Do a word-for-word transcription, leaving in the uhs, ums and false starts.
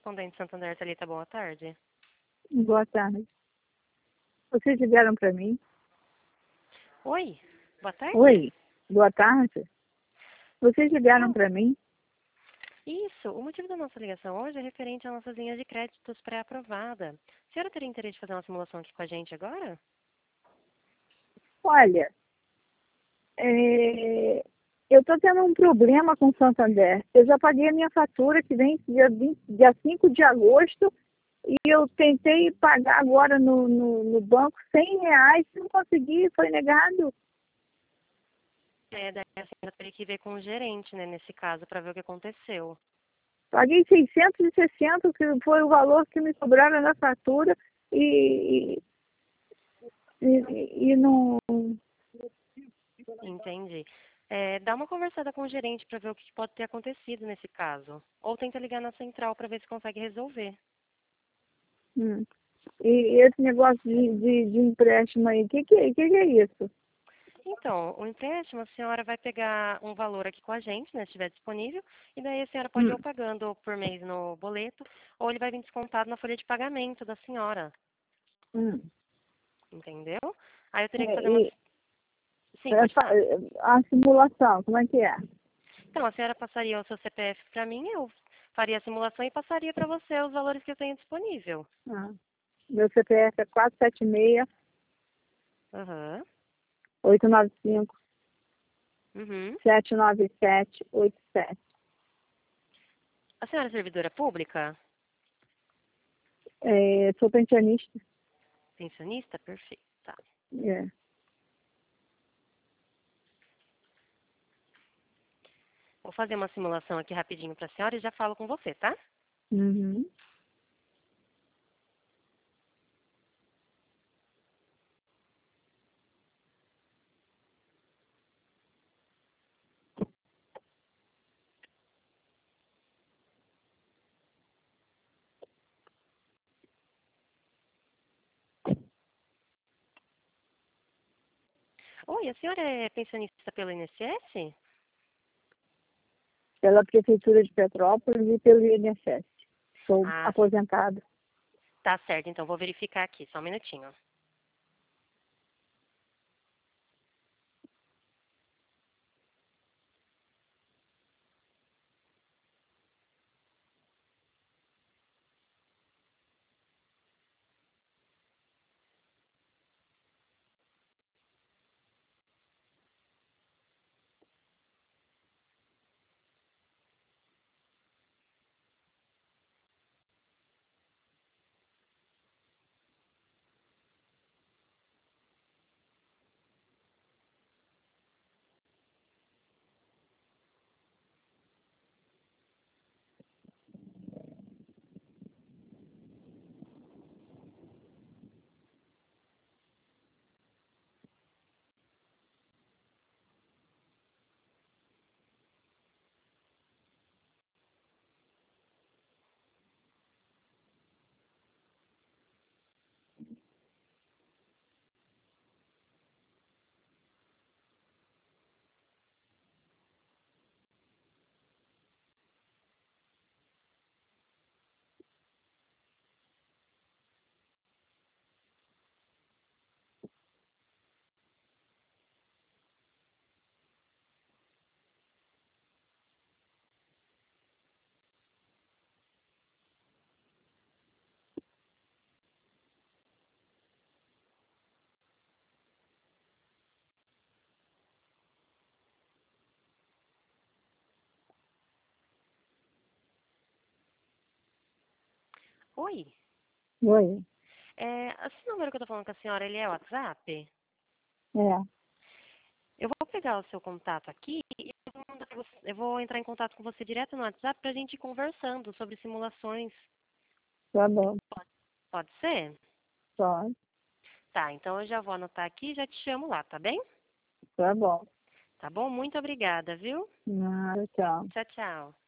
correspondente Santander, Thalita, boa tarde. Boa tarde. Vocês ligaram para mim? Oi, boa tarde. Oi, boa tarde. Vocês ligaram Não. para mim? Isso, o motivo da nossa ligação hoje é referente às nossas linhas de créditos pré-aprovada. A senhora teria interesse de fazer uma simulação aqui com a gente agora? Olha, é, eu estou tendo um problema com o Santander. Eu já paguei a minha fatura que vem dia, vinte, dia cinco de agosto e eu tentei pagar agora no, no, no banco cem reais, não consegui, foi negado. É, daí a senhora teria que ver com o gerente, né, nesse caso, para ver o que aconteceu. Paguei seiscentos e sessenta, que foi o valor que me cobraram na fatura e, e, e não... Entendi. É, dá uma conversada com o gerente para ver o que pode ter acontecido nesse caso. Ou tenta ligar na central para ver se consegue resolver. Hum. E esse negócio de, de, de empréstimo aí, o que, que, que, que é isso? Então, o empréstimo, a senhora vai pegar um valor aqui com a gente, né, se estiver disponível, e daí a senhora pode ir Hum. ou pagando por mês no boleto, ou ele vai vir descontado na folha de pagamento da senhora, Hum. entendeu? Aí eu teria que É, fazer uma... e Sim, pode essa, falar. a simulação, como é que é? Então, a senhora passaria o seu C P F para mim, eu faria a simulação e passaria para você os valores que eu tenho disponível. Ah, meu C P F é quatro sete seis, Aham. oito nove cinco, Uhum. sete nove sete oito sete. A senhora é servidora pública? É, sou pensionista. Pensionista? Perfeito. Tá. É. Vou fazer uma simulação aqui rapidinho para a senhora e já falo com você, tá? Uhum. Oi, a senhora é pensionista pelo I N S S? Pela Prefeitura de Petrópolis e pelo I N S S. Sou Ah, aposentada. tá certo. Então vou verificar aqui, só um minutinho. Oi, Oi. é, esse número que eu tô falando com a senhora, ele é o WhatsApp? É. Eu vou pegar o seu contato aqui e eu vou, mandar pra você- eu vou entrar em contato com você direto no WhatsApp pra gente ir conversando sobre simulações. Tá bom. Pode ser? Só. Tá, então eu já vou anotar aqui e já te chamo lá, tá bem? Tá bom. Tá bom? Muito obrigada, viu? Nada, tchau. Tchau, tchau.